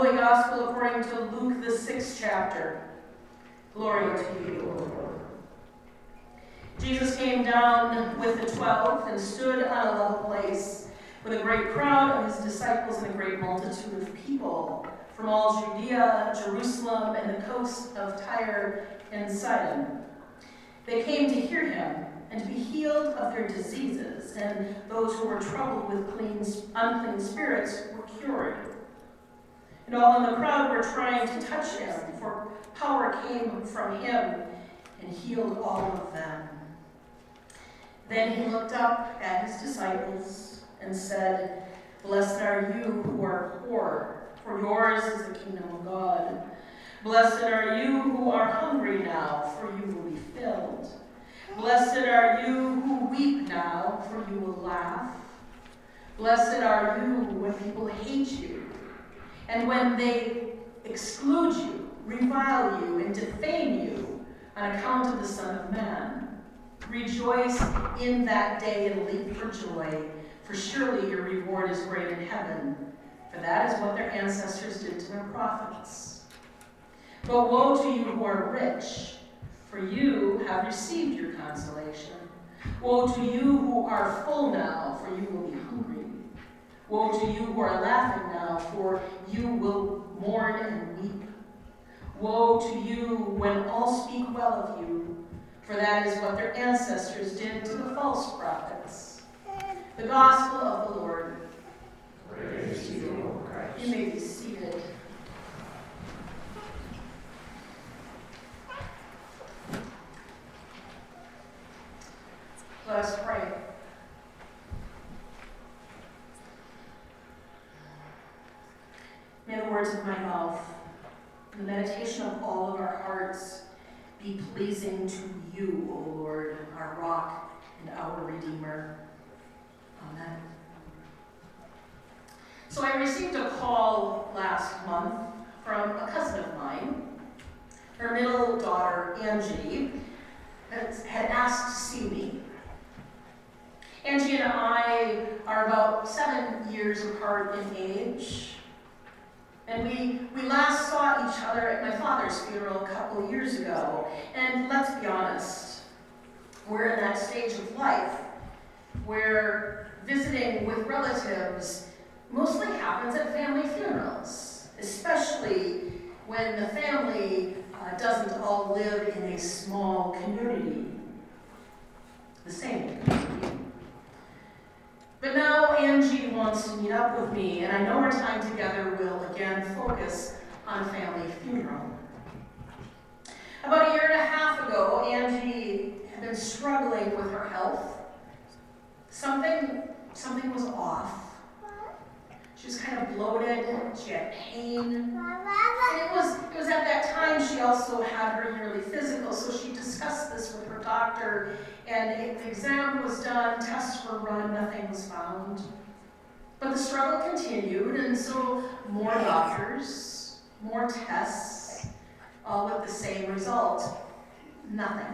Holy Gospel according to Luke, the 6th chapter. Glory to you, O Lord. Jesus came down with the 12 and stood on a level place with a great crowd of his disciples and a great multitude of people from all Judea, Jerusalem, and the coast of Tyre and Sidon. They came to hear him and to be healed of their diseases, and those who were troubled with unclean spirits were cured. And all in the crowd were trying to touch him, for power came from him and healed all of them. Then he looked up at his disciples and said, "Blessed are you who are poor, for yours is the kingdom of God. Blessed are you who are hungry now, for you will be filled. Blessed are you who weep now, for you will laugh. Blessed are you when people hate you, and when they exclude you, revile you, and defame you on account of the Son of Man. Rejoice in that day and leap for joy, for surely your reward is great in heaven, for that is what their ancestors did to their prophets. But woe to you who are rich, for you have received your consolation. Woe to you who are full now, for you will be hungry. Woe to you who are laughing now, for you will mourn and weep. Woe to you when all speak well of you, for that is what their ancestors did to the false prophets." The Gospel of the Lord. Praise to you, O Christ. You may be seated. Let us pray. May the words of my mouth and the meditation of all of our hearts be pleasing to you, O Lord, our rock and our Redeemer. Amen. So I received a call last month from a cousin of mine. Her middle daughter, Angie, had asked to see me. Angie and I are about 7 years apart in age. And we last saw each other at my father's funeral a couple of years ago. And let's be honest, we're in that stage of life where visiting with relatives mostly happens at family funerals, especially when the family doesn't all live in a small community, the same community. But now Angie wants to meet up with me, and I know our time together will again focus on family funeral. About a year and a half ago, Angie had been struggling with her health. Something was off. She was kind of bloated, she had pain. And it was at that time she also had her yearly physical, so she discussed this with her doctor, and the exam was done, tests were run, nothing was found. But the struggle continued, and so more doctors, more tests, all with the same result, nothing.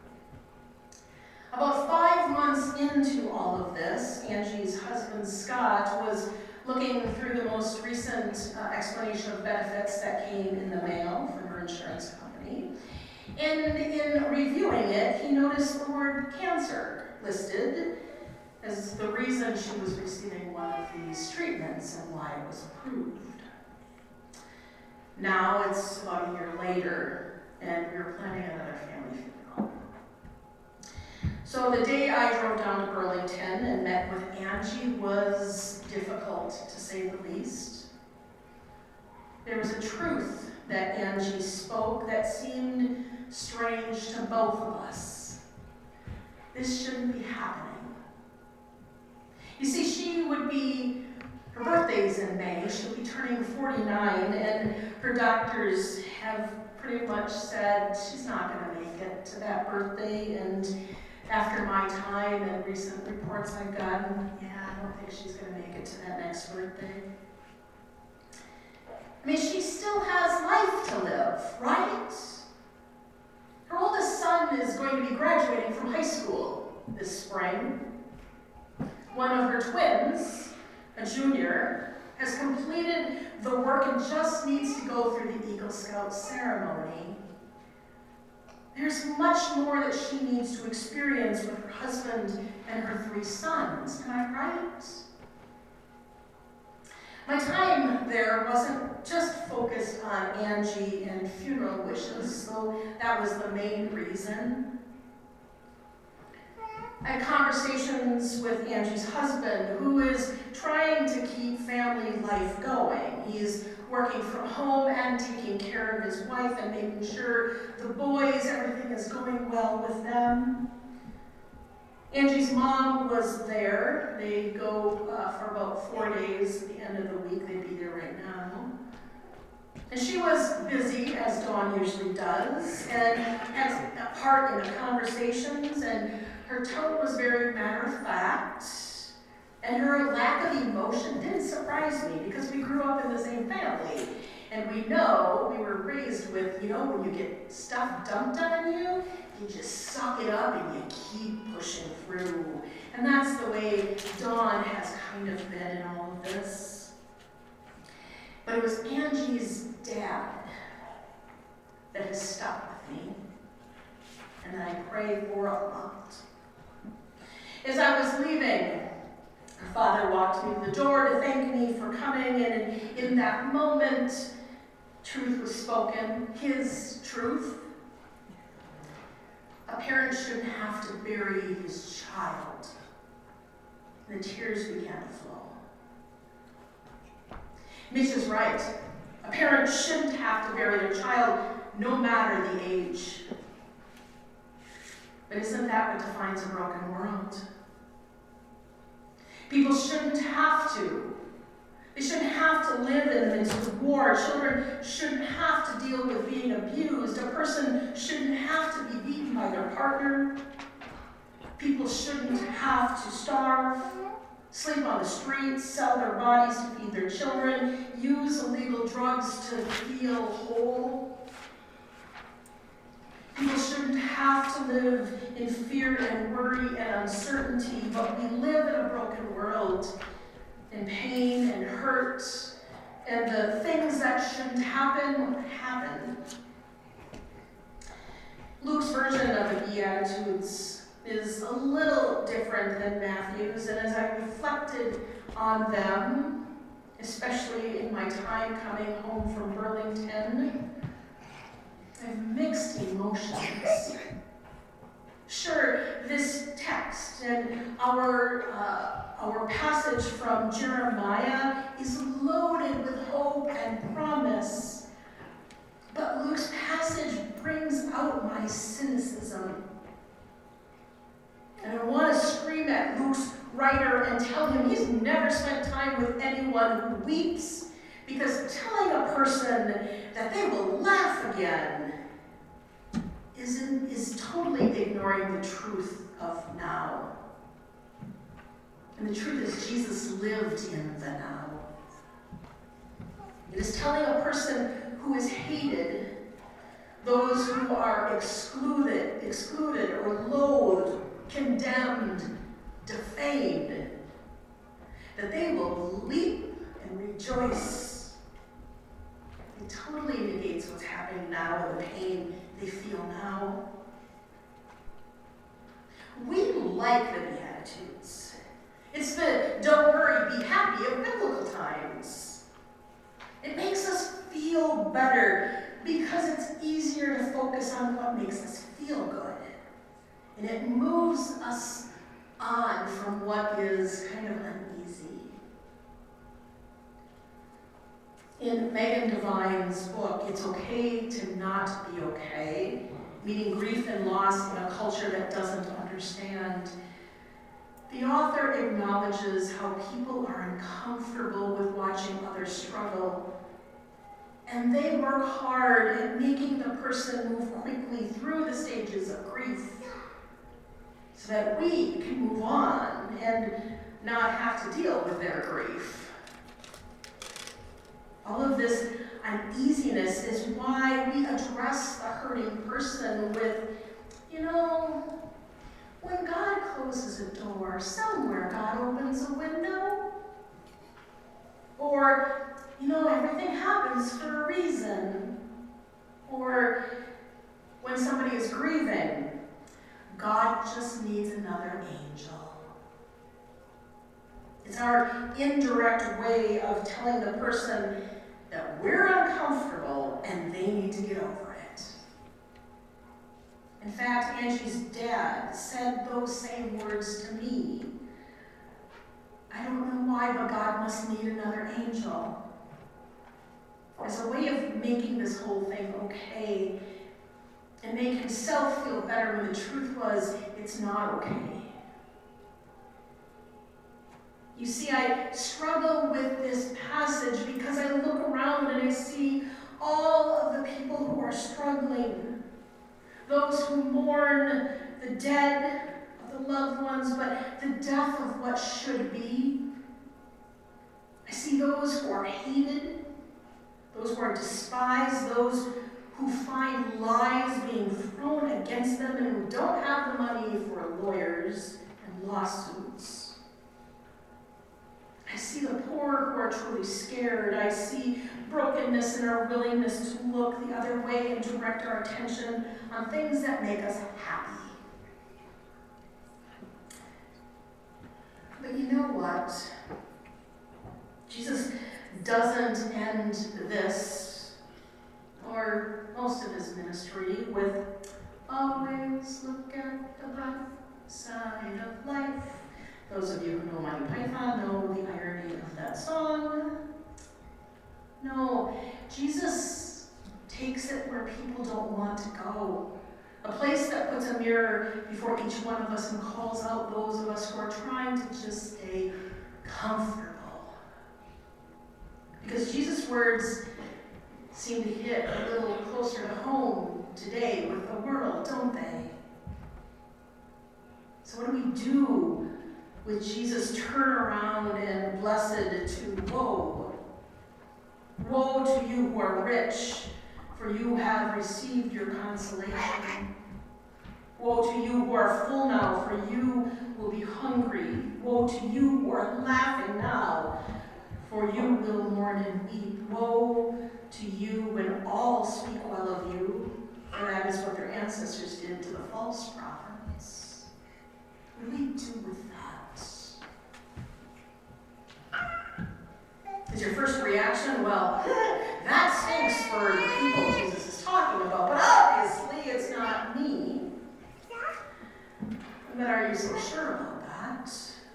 About 5 months into all of this, Angie's husband, Scott, was looking through the most recent explanation of benefits that came in the mail from her insurance company. And in reviewing it, he noticed the word cancer listed as the reason she was receiving one of these treatments and why it was approved. Now it's about a year later, and we're planning another family funeral. So the day I drove down to Burlington and met with Angie was difficult, to say the least. There was a truth that Angie spoke that seemed strange to both of us. This shouldn't be happening. You see, her birthday's in May, she'll be turning 49, and her doctors have pretty much said she's not going to make it to that birthday, and after my time and recent reports I've gotten, I don't think she's going to make it to that next birthday. I mean, she still has life to live, right? Her oldest son is going to be graduating from high school this spring. One of her twins, a junior, has completed the work Morgan just needs to go through the Eagle Scout ceremony. There's much more that she needs to experience with her husband and her 3 sons. Am I right? My time there wasn't just focused on Angie and funeral wishes, though that was the main reason. I had conversations with Angie's husband, who is trying to keep family life going. He's working from home and taking care of his wife and making sure the boys, everything is going well with them. Angie's mom was there. They go for about 4 days at the end of the week. They'd be there right now. And she was busy, as Dawn usually does, and had a part in the conversations, and her tone was very matter-of-fact, and her lack of emotion didn't surprise me because we grew up in the same family. And we know, we were raised with, when you get stuff dumped on you, you just suck it up and you keep pushing through. And that's the way Dawn has kind of been in all of this. But it was Angie's dad that has stuck with me, and that I pray for a lot. As I was leaving, her father walked me to the door to thank me for coming, and in that moment, truth was spoken, his truth. A parent shouldn't have to bury his child. And the tears began to flow. Mitch is right. A parent shouldn't have to bury their child, no matter the age. But isn't that what defines a broken world? People shouldn't have to. They shouldn't have to live in the midst of war. Children shouldn't have to deal with being abused. A person shouldn't have to be beaten by their partner. People shouldn't have to starve, sleep on the streets, sell their bodies to feed their children, use illegal drugs to feel whole. People shouldn't have to live in fear and worry and uncertainty, but we live in a broken world, in pain and hurt, and the things that shouldn't happen, happen. Luke's version of the Beatitudes is a little different than Matthew's, and as I reflected on them, especially in my time coming home from Burlington, I have mixed emotions. Sure, this text and our passage from Jeremiah is loaded with hope and promise, but Luke's passage brings out my cynicism. And I want to scream at Luke's writer and tell him he's never spent time with anyone who weeps, because telling a person that they will laugh again is totally ignoring the truth of now. And the truth is, Jesus lived in the now. It is telling a person who is hated, those who are excluded or loathed, condemned, defamed, that they will leap and rejoice. It totally negates what's happening now and the pain they feel now. We like the Beatitudes. It's the don't worry, be happy of biblical times. It makes us feel better because it's easier to focus on what makes us feel good. And it moves us on from what is kind of uneasy. In Megan Devine's book, It's Okay to Not Be Okay, Meeting Grief and Loss in a Culture That Doesn't Understand, the author acknowledges how people are uncomfortable with watching others struggle, and they work hard at making the person move quickly through the stages of grief so that we can move on and not have to deal with their grief. All of this uneasiness is why we address the hurting person with, when God closes a door, somewhere God opens a window. Or, everything happens for a reason. Or when somebody is grieving, God just needs another angel. It's our indirect way of telling the person that we're uncomfortable and they need to get over it. In fact, Angie's dad said those same words to me. I don't know why, but God must need another angel. As a way of making this whole thing okay and make himself feel better when the truth was, it's not okay. You see, I struggle with this passage because I look around and I see all of the people who are struggling. Those who mourn the dead of the loved ones, but the death of what should be. I see those who are hated, those who are despised, those who find lies being thrown against them and who don't have the money for lawyers and lawsuits. I see the poor who are truly scared. I see brokenness in our willingness to look the other way and direct our attention on things that make us happy. But you know what? Jesus doesn't end this, or most of his ministry, with always look at the bright side of life. Those of you who know Monty Python know the irony of that song. No, Jesus takes it where people don't want to go. A place that puts a mirror before each one of us and calls out those of us who are trying to just stay comfortable. Because Jesus' words seem to hit a little closer to home today with the world, don't they? So what do we do with Jesus' turnaround and blessed to woe? Woe to you who are rich, for you have received your consolation. Woe to you who are full now, for you will be hungry. Woe to you who are laughing now, for you will mourn and weep. Woe to you when all speak well of you, for that is what their ancestors did to the false prophets. What do we do with that? Is your first reaction, well, that stinks for the people Jesus is talking about, but obviously it's not me. But are you so sure about that?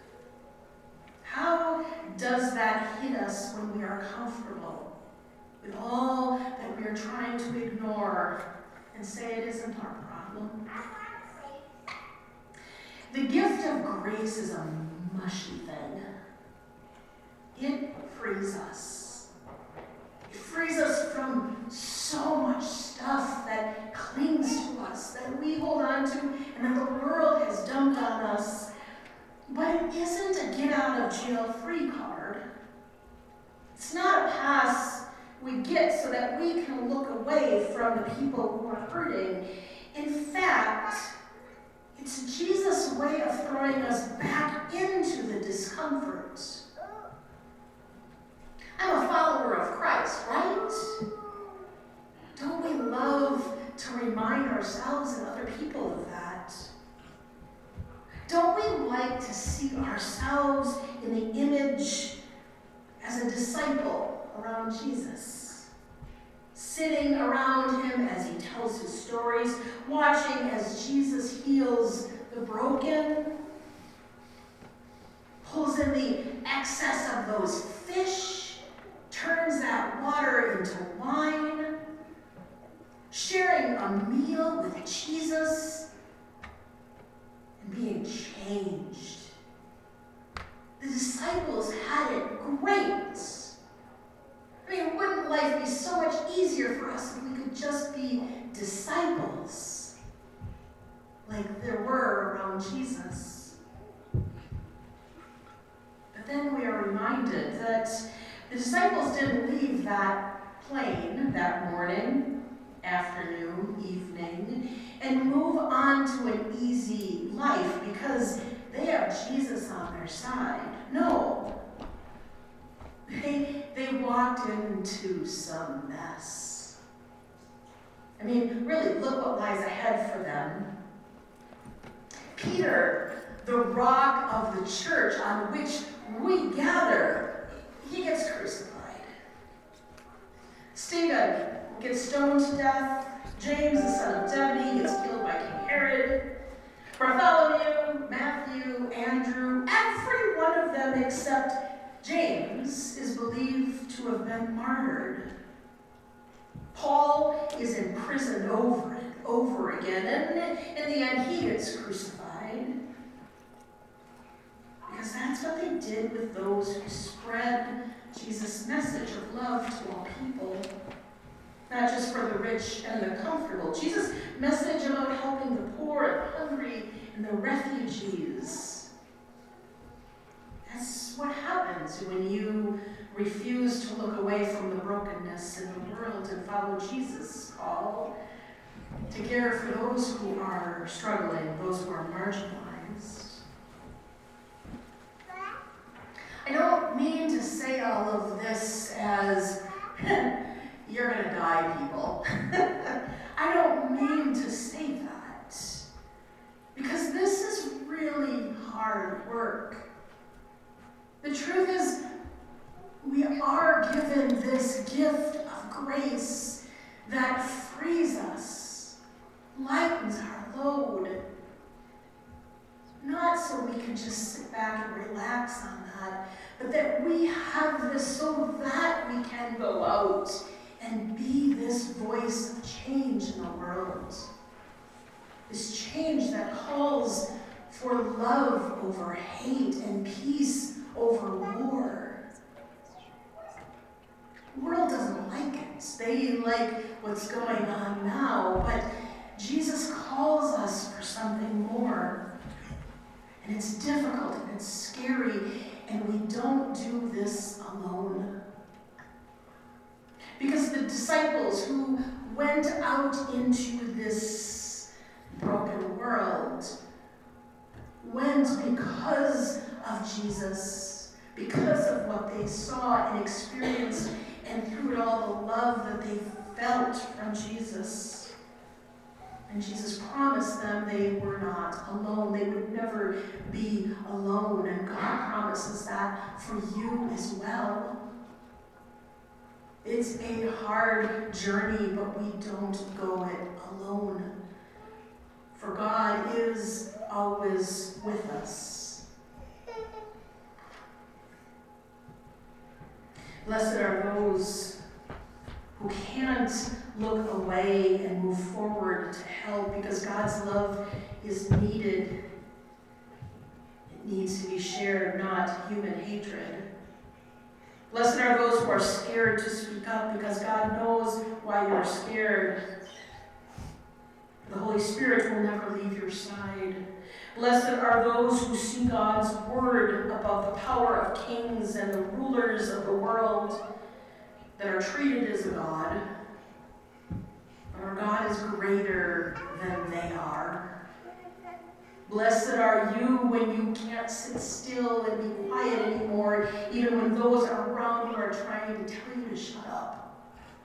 How does that hit us when we are comfortable with all that we are trying to ignore and say it isn't our problem? The gift of grace is a mushy thing. It frees us. It frees us from so much stuff that clings to us, that we hold on to, and that the world has dumped on us. But it isn't a get-out-of-jail-free card. It's not a pass we get so that we can look away from the people who are hurting. In fact, it's Jesus' way of throwing us back into the discomfort. I'm a follower of Christ, right? Don't we love to remind ourselves and other people of that? Don't we like to see ourselves in the image as a disciple around Jesus? Sitting around him as he tells his stories, watching as Jesus heals the broken, pulls in the excess of those fish, turns that water into wine, sharing a meal with Jesus and being changed. The disciples had it great. I mean, wouldn't life be so much easier for us if we could just be disciples like there were around Jesus? But then we are reminded that the disciples didn't leave that plane that morning, afternoon, evening, and move on to an easy life because they have Jesus on their side. No. they walked into some mess. I mean, really, look what lies ahead for them. Peter, the rock of the church on which we gather, he gets crucified. Stephen gets stoned to death. James, the son of Zebedee, gets killed by King Herod. Bartholomew, Matthew, Andrew, every one of them except James is believed to have been martyred. Paul is imprisoned over and over again, and in the end he gets crucified. Because that's what they did with those who spread Jesus' message of love to all people. Not just for the rich and the comfortable. Jesus' message about helping the poor and hungry and the refugees. That's what happens when you refuse to look away from the brokenness in the world and follow Jesus' call to care for those who are struggling, those who are marginalized. I don't mean to say all of this as you're going to die, people. I don't mean to say that. Because this is really hard work. The truth is, we are given this gift of grace that frees us, lightens our load. Not so we can just sit back and relax on that, but that we have this so that we can go out and be this voice of change in the world. This change that calls for love over hate and peace over war. The world doesn't like it. They like what's going on now, but Jesus calls us for something more. And it's difficult and it's scary, and we don't do this alone. Because the disciples who went out into this broken world went because of Jesus, because of what they saw and experienced, and through it all the love that they felt from Jesus. And Jesus promised them they were not alone. They would never be alone. And God promises that for you as well. It's a hard journey, but we don't go it alone. For God is always with us. Blessed are those who can't look away and move forward to help, because God's love is needed. It needs to be shared, not human hatred. Blessed are those who are scared to speak up, because God knows why you're scared. The Holy Spirit will never leave your side. Blessed are those who see God's word about the power of kings and the rulers of the world that are treated as a God. But our God is greater than they are. Blessed are you when you can't sit still and be quiet anymore, even when those around you are trying to tell you to shut up.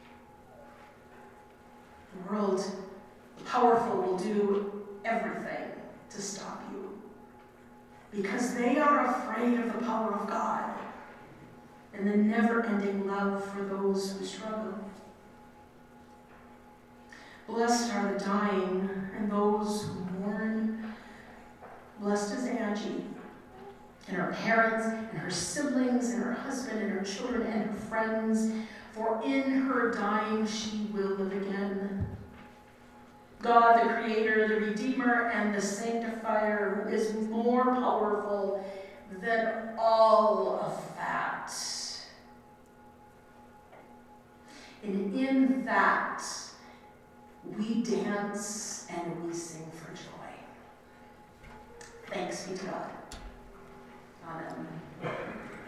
The world, the powerful, will do everything to stop you, because they are afraid of the power of God and the never-ending love for those who struggle. Blessed are the dying and those who mourn. Blessed is Angie and her parents and her siblings and her husband and her children and her friends, for in her dying she will live again. God, the Creator, the Redeemer, and the Sanctifier, who is more powerful than all of that. And in that, we dance and we sing for joy. Thanks be to God. Amen.